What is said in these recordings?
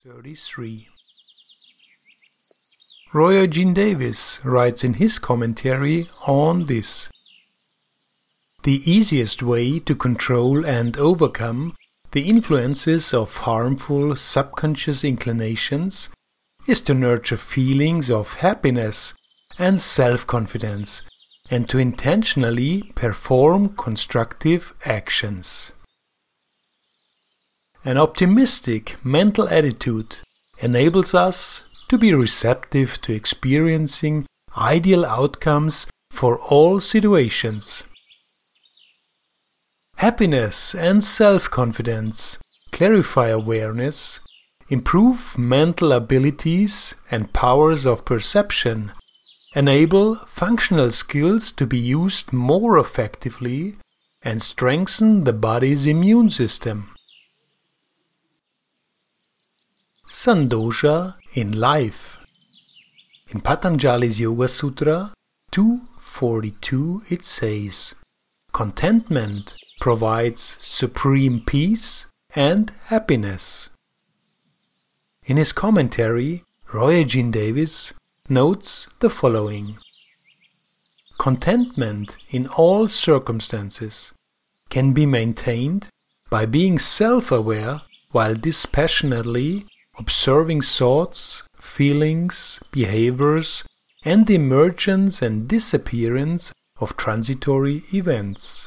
33. Roy Eugene Davis writes in his commentary on this: "The easiest way to control and overcome the influences of harmful subconscious inclinations is to nurture feelings of happiness and self-confidence and to intentionally perform constructive actions. An optimistic mental attitude enables us to be receptive to experiencing ideal outcomes for all situations. Happiness and self-confidence clarify awareness, improve mental abilities and powers of perception, enable functional skills to be used more effectively, and strengthen the body's immune system." Sandosha in life. In Patanjali's Yoga Sutra 242 it says, "Contentment provides supreme peace and happiness." In his commentary, Roy Eugene Davis notes the following: "Contentment in all circumstances can be maintained by being self-aware while dispassionately observing thoughts, feelings, behaviors, and the emergence and disappearance of transitory events."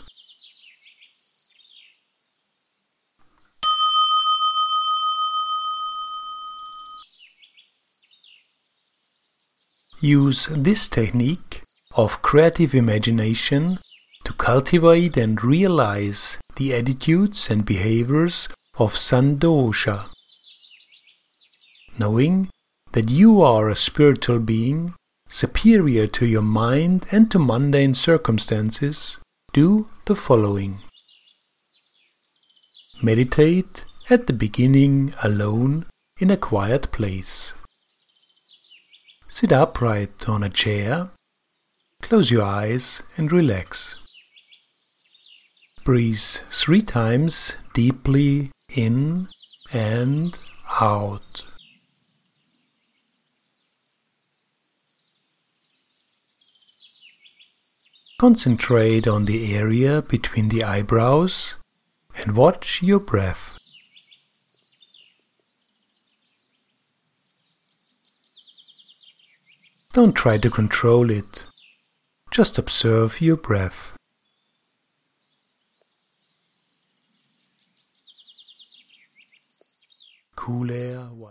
Use this technique of creative imagination to cultivate and realize the attitudes and behaviors of Sandosha. Knowing that you are a spiritual being, superior to your mind and to mundane circumstances, do the following. Meditate at the beginning alone in a quiet place. Sit upright on a chair, close your eyes and relax. Breathe 3 times deeply in and out. Concentrate on the area between the eyebrows and watch your breath. Don't try to control it, just observe your breath. Cool air.